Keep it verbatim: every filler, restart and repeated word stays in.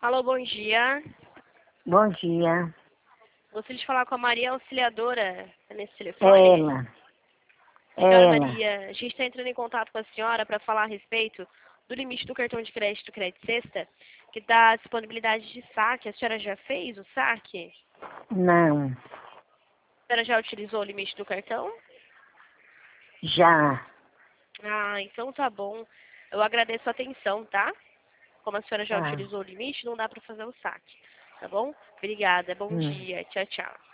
Alô, bom dia. Bom dia. Gostaria de falar com a Maria Auxiliadora nesse telefone. Ela. Senhora Ela. Maria, a gente está entrando em contato com a senhora para falar a respeito do limite do cartão de crédito Crédito Sexta, que dá disponibilidade de saque. A senhora já fez o saque? Não. A senhora já utilizou o limite do cartão? Já. Ah, então tá bom. Eu agradeço a atenção, tá? Como a senhora já Tá. utilizou o limite, não dá para fazer o saque. Tá bom? Obrigada. Bom Hum. dia. Tchau, tchau.